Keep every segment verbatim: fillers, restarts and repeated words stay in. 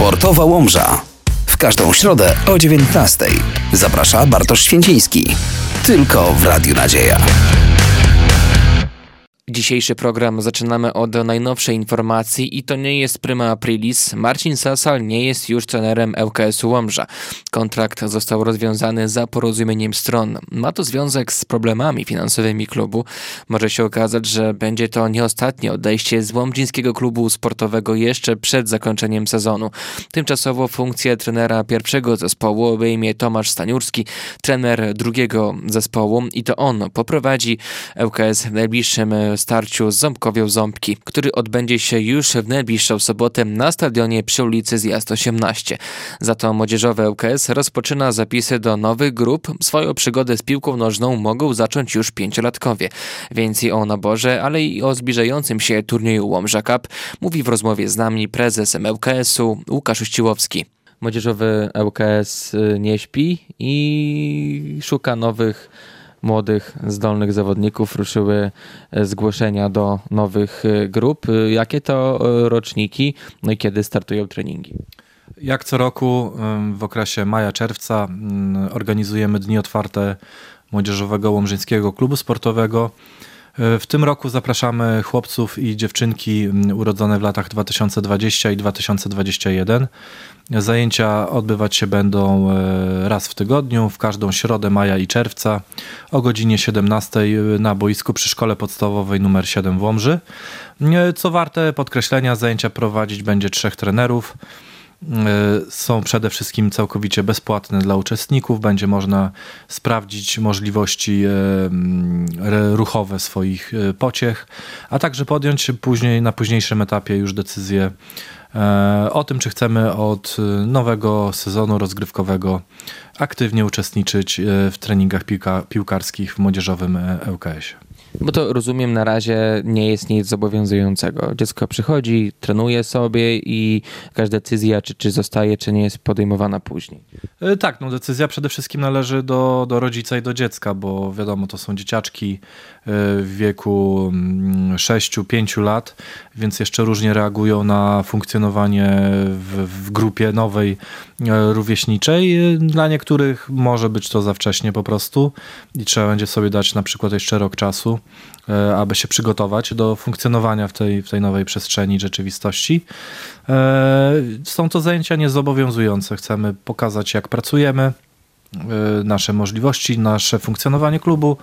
Sportowa Łomża. W każdą środę o dziewiętnastej. Zaprasza Bartosz Święciński. Tylko w Radiu Nadzieja. Dzisiejszy program zaczynamy od najnowszej informacji i to nie jest prima aprilis. Marcin Sasal nie jest już trenerem L K S-u Łomża. Kontrakt został rozwiązany za porozumieniem stron. Ma to związek z problemami finansowymi klubu. Może się okazać, że będzie to nie ostatnie odejście z łomżyńskiego klubu sportowego jeszcze przed zakończeniem sezonu. Tymczasowo funkcję trenera pierwszego zespołu obejmie Tomasz Staniurski, trener drugiego zespołu i to on poprowadzi L K S w najbliższym starciu z Ząbkowią Ząbki, który odbędzie się już w najbliższą sobotę na stadionie przy ulicy Zjazd osiemnaście. Za to młodzieżowy L K S rozpoczyna zapisy do nowych grup. Swoją przygodę z piłką nożną mogą zacząć już pięciolatkowie. Więcej o naborze, ale i o zbliżającym się turnieju Łomża Cup mówi w rozmowie z nami prezes L K S-u Łukasz Uściłowski. Młodzieżowy L K S nie śpi i szuka nowych młodych, zdolnych zawodników. Ruszyły zgłoszenia do nowych grup. Jakie to roczniki, no i kiedy startują treningi? Jak co roku w okresie maja-czerwca organizujemy dni otwarte Młodzieżowego Łomżyńskiego Klubu Sportowego. W tym roku zapraszamy chłopców i dziewczynki urodzone w latach dwa tysiące dwudziestym i dwa tysiące dwudziestym pierwszym. Zajęcia odbywać się będą raz w tygodniu, w każdą środę maja i czerwca o godzinie siedemnastej na boisku przy Szkole Podstawowej numer siedem w Łomży. Co warte podkreślenia, zajęcia prowadzić będzie trzech trenerów. Są przede wszystkim całkowicie bezpłatne dla uczestników. Będzie można sprawdzić możliwości ruchowe swoich pociech, a także podjąć później na późniejszym etapie już decyzję o tym, czy chcemy od nowego sezonu rozgrywkowego aktywnie uczestniczyć w treningach piłka, piłkarskich w młodzieżowym L K S-ie. Bo to rozumiem, na razie nie jest nic zobowiązującego. Dziecko przychodzi, trenuje sobie i każda decyzja, czy, czy zostaje, czy nie, jest podejmowana później. Tak, no decyzja przede wszystkim należy do, do rodzica i do dziecka, bo wiadomo, to są dzieciaczki w wieku sześciu pięciu lat, więc jeszcze różnie reagują na funkcjonowanie w, w grupie nowej rówieśniczej. Dla niektórych może być to za wcześnie po prostu i trzeba będzie sobie dać na przykład jeszcze rok czasu, aby się przygotować do funkcjonowania w tej, w tej nowej przestrzeni rzeczywistości. Są to zajęcia niezobowiązujące. Chcemy pokazać, jak pracujemy, nasze możliwości, nasze funkcjonowanie klubu,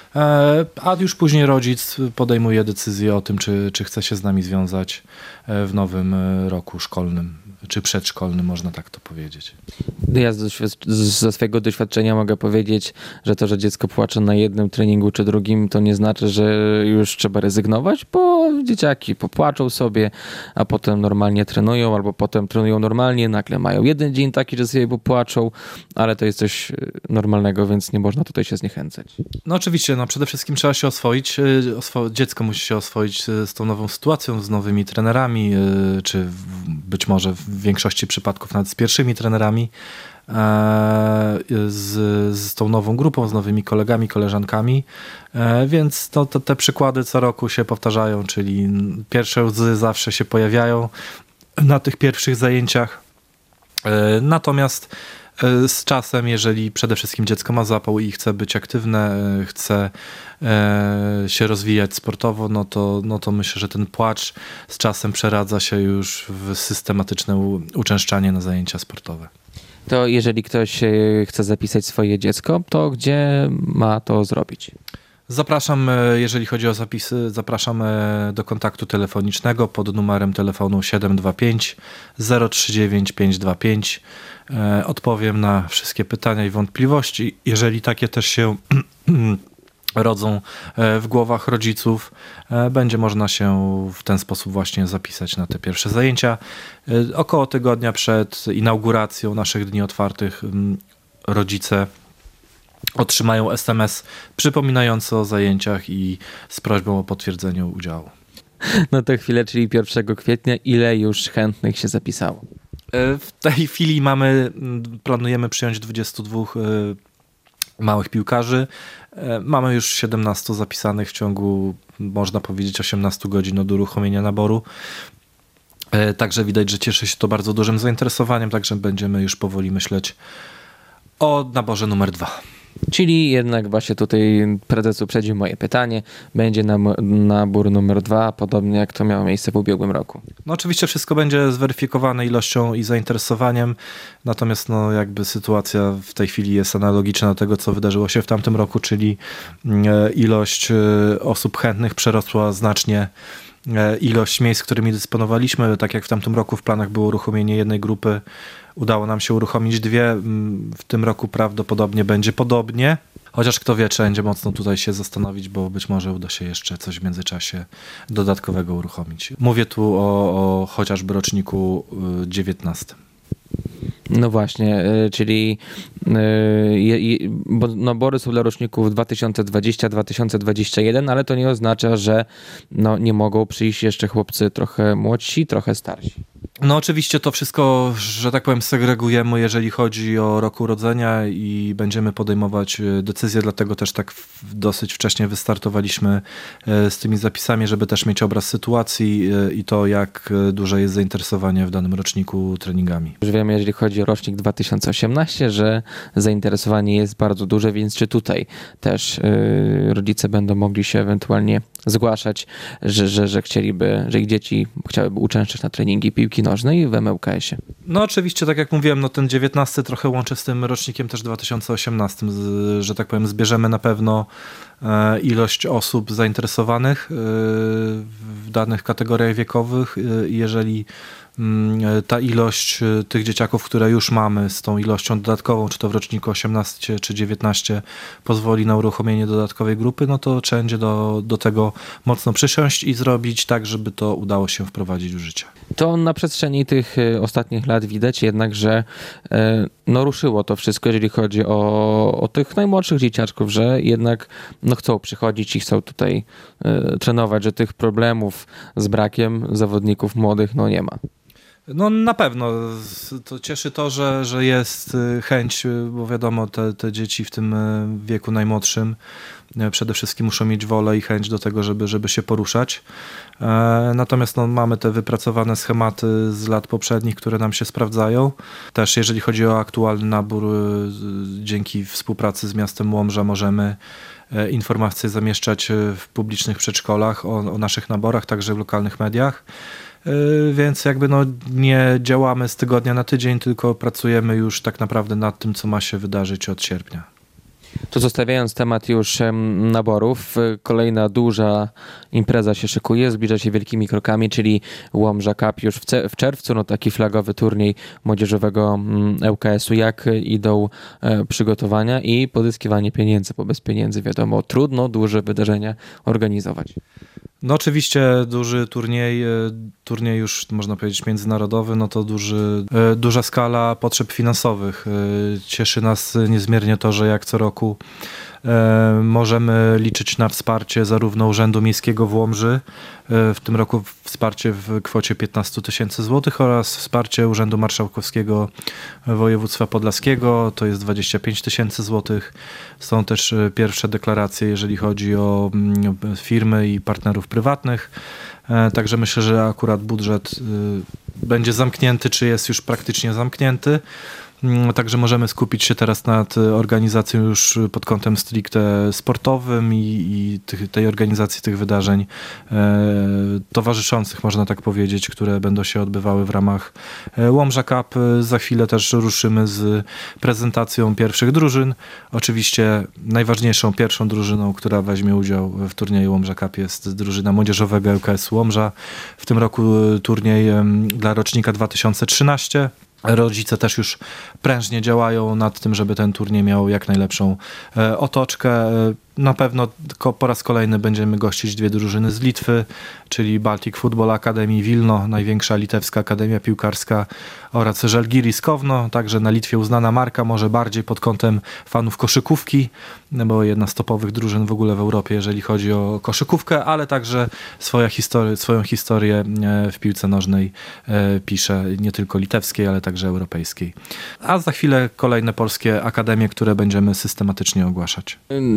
a już później rodzic podejmuje decyzję o tym, czy, czy chce się z nami związać w nowym roku szkolnym, czy przedszkolnym, można tak to powiedzieć. Ja ze swojego doświadczenia mogę powiedzieć, że to, że dziecko płacze na jednym treningu czy drugim, to nie znaczy, że już trzeba rezygnować, bo dzieciaki popłaczą sobie, a potem normalnie trenują, albo potem trenują normalnie, nagle mają jeden dzień taki, że sobie popłaczą, ale to jest coś normalnego, więc nie można tutaj się zniechęcać. No oczywiście, no przede wszystkim trzeba się oswoić, oswo- dziecko musi się oswoić z tą nową sytuacją, z nowymi trenerami, czy być może w większości przypadków nawet z pierwszymi trenerami, z, z tą nową grupą, z nowymi kolegami, koleżankami, więc to, to, te przykłady co roku się powtarzają, czyli pierwsze łzy zawsze się pojawiają na tych pierwszych zajęciach, natomiast z czasem, jeżeli przede wszystkim dziecko ma zapał i chce być aktywne, chce się rozwijać sportowo, no to, no to myślę, że ten płacz z czasem przeradza się już w systematyczne uczęszczanie na zajęcia sportowe. To jeżeli ktoś chce zapisać swoje dziecko, to gdzie ma to zrobić? Zapraszam, jeżeli chodzi o zapisy, zapraszam do kontaktu telefonicznego pod numerem telefonu siedem dwa pięć zero trzy dziewięć pięć dwa pięć. Odpowiem na wszystkie pytania i wątpliwości. Jeżeli takie też się rodzą w głowach rodziców, będzie można się w ten sposób właśnie zapisać na te pierwsze zajęcia. Około tygodnia przed inauguracją naszych dni otwartych rodzice otrzymają es em es przypominający o zajęciach i z prośbą o potwierdzenie udziału. No to chwilę, czyli pierwszego kwietnia. Ile już chętnych się zapisało? W tej chwili mamy, planujemy przyjąć dwudziestu dwóch małych piłkarzy. Mamy już siedemnastu zapisanych w ciągu, można powiedzieć, osiemnastu godzin od uruchomienia naboru. Także widać, że cieszy się to bardzo dużym zainteresowaniem, także będziemy już powoli myśleć o naborze numer dwa. Czyli jednak właśnie tutaj prezes uprzedził moje pytanie. Będzie nam, nabór numer dwa, podobnie jak to miało miejsce w ubiegłym roku. No oczywiście wszystko będzie zweryfikowane ilością i zainteresowaniem, natomiast no jakby sytuacja w tej chwili jest analogiczna do tego, co wydarzyło się w tamtym roku, czyli ilość osób chętnych przerosła znacznie ilość miejsc, którymi dysponowaliśmy. Tak jak w tamtym roku w planach było uruchomienie jednej grupy, udało nam się uruchomić dwie. W tym roku prawdopodobnie będzie podobnie. Chociaż kto wie, trzeba będzie mocno tutaj się zastanowić, bo być może uda się jeszcze coś w międzyczasie dodatkowego uruchomić. Mówię tu o, o chociażby roczniku dziewiętnastym. No właśnie, czyli bo nabory są dla roczników dwa tysiące dwudziesty do dwa tysiące dwudziestego pierwszego, ale to nie oznacza, że no, nie mogą przyjść jeszcze chłopcy trochę młodsi, trochę starsi. No oczywiście to wszystko, że tak powiem, segregujemy, jeżeli chodzi o rok urodzenia i będziemy podejmować decyzje, dlatego też tak dosyć wcześnie wystartowaliśmy z tymi zapisami, żeby też mieć obraz sytuacji i to, jak duże jest zainteresowanie w danym roczniku treningami. Już wiemy, jeżeli chodzi o rocznik dwa tysiące osiemnasty, że zainteresowanie jest bardzo duże, więc czy tutaj też yy, rodzice będą mogli się ewentualnie zgłaszać, że, że, że chcieliby, że ich dzieci chciałyby uczęszczać na treningi piłki nożnej w M L K S-ie? No oczywiście, tak jak mówiłem, no ten dziewiętnasty trochę łączy z tym rocznikiem też dwa tysiące osiemnastym, z, że tak powiem, zbierzemy na pewno e, ilość osób zainteresowanych e, w danych kategoriach wiekowych. E, jeżeli ta ilość tych dzieciaków, które już mamy z tą ilością dodatkową, czy to w roczniku osiemnastym czy dziewiętnastym pozwoli na uruchomienie dodatkowej grupy, no to trzeba będzie do, do tego mocno przysiąść i zrobić tak, żeby to udało się wprowadzić w życie. To na przestrzeni tych ostatnich lat widać jednak, że no, ruszyło to wszystko, jeżeli chodzi o, o tych najmłodszych dzieciaczków, że jednak no, chcą przychodzić i chcą tutaj y, trenować, że tych problemów z brakiem zawodników młodych no, nie ma. No na pewno. To cieszy to, że, że jest chęć, bo wiadomo, te, te dzieci w tym wieku najmłodszym przede wszystkim muszą mieć wolę i chęć do tego, żeby, żeby się poruszać. Natomiast no, mamy te wypracowane schematy z lat poprzednich, które nam się sprawdzają. Też jeżeli chodzi o aktualny nabór, dzięki współpracy z miastem Łomża możemy informacje zamieszczać w publicznych przedszkolach o, o naszych naborach, także w lokalnych mediach. Więc jakby no nie działamy z tygodnia na tydzień, tylko pracujemy już tak naprawdę nad tym, co ma się wydarzyć od sierpnia. To zostawiając temat już naborów, kolejna duża impreza się szykuje, zbliża się wielkimi krokami, czyli Łomża Cup już w, ce- w czerwcu, no taki flagowy turniej młodzieżowego L K S-u. Jak idą e, przygotowania i pozyskiwanie pieniędzy, bo bez pieniędzy wiadomo, trudno duże wydarzenia organizować. No oczywiście duży turniej, turniej już można powiedzieć międzynarodowy, no to duży, duża skala potrzeb finansowych. Cieszy nas niezmiernie to, że jak co roku możemy liczyć na wsparcie zarówno Urzędu Miejskiego w Łomży, w tym roku wsparcie w kwocie piętnaście tysięcy złotych oraz wsparcie Urzędu Marszałkowskiego Województwa Podlaskiego, to jest dwadzieścia pięć tysięcy złotych. Są też pierwsze deklaracje, jeżeli chodzi o firmy i partnerów prywatnych. Także myślę, że akurat budżet będzie zamknięty, czy jest już praktycznie zamknięty. Także możemy skupić się teraz nad organizacją już pod kątem stricte sportowym i, i tych, tej organizacji tych wydarzeń e, towarzyszących, można tak powiedzieć, które będą się odbywały w ramach Łomża Cup. Za chwilę też ruszymy z prezentacją pierwszych drużyn. Oczywiście najważniejszą pierwszą drużyną, która weźmie udział w turnieju Łomża Cup jest drużyna młodzieżowego L K S Łomża. W tym roku turniej dla rocznika dwa tysiące trzynastego. Rodzice też już prężnie działają nad tym, żeby ten turniej miał jak najlepszą e, otoczkę. Na pewno po raz kolejny będziemy gościć dwie drużyny z Litwy, czyli Baltic Football Academy Wilno, największa litewska akademia piłkarska, oraz Žalgiris Kowno, także na Litwie uznana marka, może bardziej pod kątem fanów koszykówki, bo jedna z topowych drużyn w ogóle w Europie, jeżeli chodzi o koszykówkę, ale także swoja historia, swoją historię w piłce nożnej pisze, nie tylko litewskiej, ale także europejskiej. A za chwilę kolejne polskie akademie, które będziemy systematycznie ogłaszać. Tak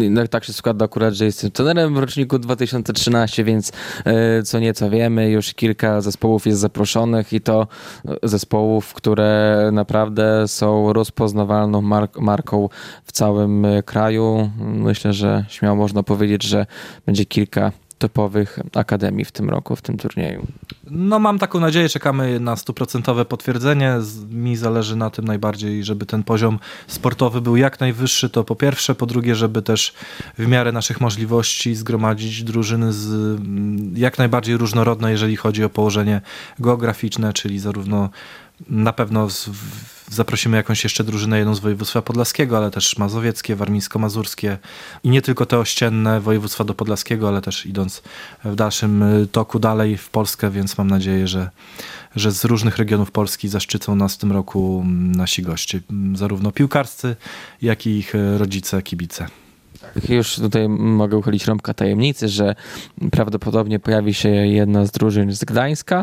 się składa akurat, że jestem trenerem w roczniku dwa tysiące trzynastym, więc e, co nieco wiemy, już kilka zespołów jest zaproszonych i to zespołów, które naprawdę są rozpoznawalną mark- marką w całym kraju. Myślę, że śmiało można powiedzieć, że będzie kilka topowych akademii w tym roku, w tym turnieju. No mam taką nadzieję, czekamy na stuprocentowe potwierdzenie. Mi zależy na tym najbardziej, żeby ten poziom sportowy był jak najwyższy, to po pierwsze, po drugie, żeby też w miarę naszych możliwości zgromadzić drużyny z jak najbardziej różnorodne, jeżeli chodzi o położenie geograficzne, czyli zarówno na pewno z, w, zaprosimy jakąś jeszcze drużynę, jedną z województwa podlaskiego, ale też mazowieckie, warmińsko-mazurskie i nie tylko te ościenne województwa do podlaskiego, ale też idąc w dalszym toku dalej w Polskę, więc mam nadzieję, że, że z różnych regionów Polski zaszczycą nas w tym roku nasi goście, zarówno piłkarscy, jak i ich rodzice, kibice. Już tutaj mogę uchylić rąbka tajemnicy, że prawdopodobnie pojawi się jedna z drużyn z Gdańska,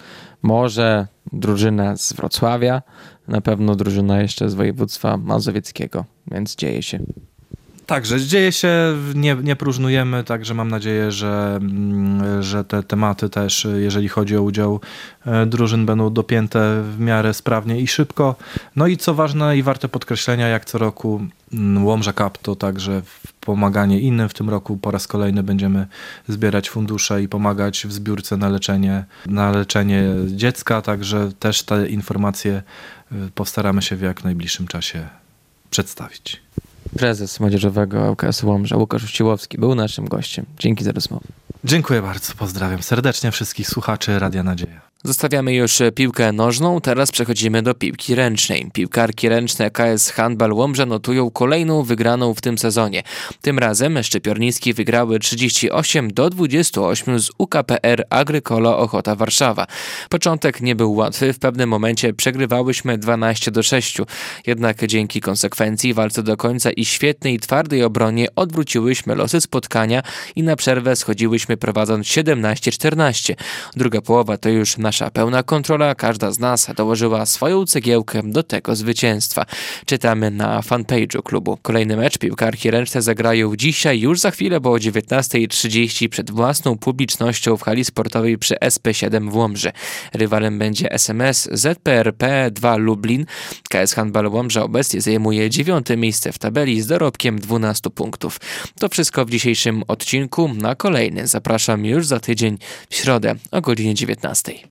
może drużyna z Wrocławia, na pewno drużyna jeszcze z województwa mazowieckiego, więc dzieje się. Także dzieje się, nie, nie próżnujemy, także mam nadzieję, że, że te tematy też, jeżeli chodzi o udział drużyn, będą dopięte w miarę sprawnie i szybko. No i co ważne i warte podkreślenia, jak co roku Łomża Cup to także pomaganie innym. W tym roku po raz kolejny będziemy zbierać fundusze i pomagać w zbiórce na leczenie, na leczenie dziecka, także też te informacje postaramy się w jak najbliższym czasie przedstawić. Prezes Młodzieżowego L K S Łomża Łukasz Uściłowski był naszym gościem. Dzięki za rozmowę. Dziękuję bardzo, pozdrawiam serdecznie wszystkich słuchaczy Radia Nadzieja. Zostawiamy już piłkę nożną, teraz przechodzimy do piłki ręcznej. Piłkarki ręczne K S Handball Łomża notują kolejną wygraną w tym sezonie. Tym razem szczypiorniski wygrały trzydzieści osiem do dwudziestu ośmiu z U K P R Agrykolo Ochota Warszawa. Początek nie był łatwy, w pewnym momencie przegrywałyśmy dwanaście do sześciu. Jednak dzięki konsekwencji, walce do końca i świetnej, twardej obronie odwróciłyśmy losy spotkania i na przerwę schodziłyśmy prowadząc siedemnaście czternaście. Druga połowa to już na Nasza pełna kontrola, każda z nas dołożyła swoją cegiełkę do tego zwycięstwa. Czytamy na fanpage'u klubu. Kolejny mecz piłkarki ręczne zagrają dzisiaj, już za chwilę, bo o dziewiętnasta trzydzieści przed własną publicznością w hali sportowej przy S P siedem w Łomży. Rywalem będzie S M S Z P R P dwa Lublin. K S Handball Łomża obecnie zajmuje dziewiąte miejsce w tabeli z dorobkiem dwunastu punktów. To wszystko w dzisiejszym odcinku. Na kolejny zapraszam już za tydzień w środę o godzinie dziewiętnastej.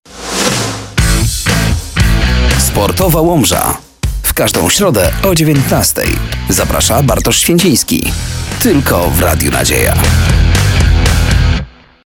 Sportowa Łomża. W każdą środę o dziewiętnastej. Zaprasza Bartosz Święciński. Tylko w Radiu Nadzieja.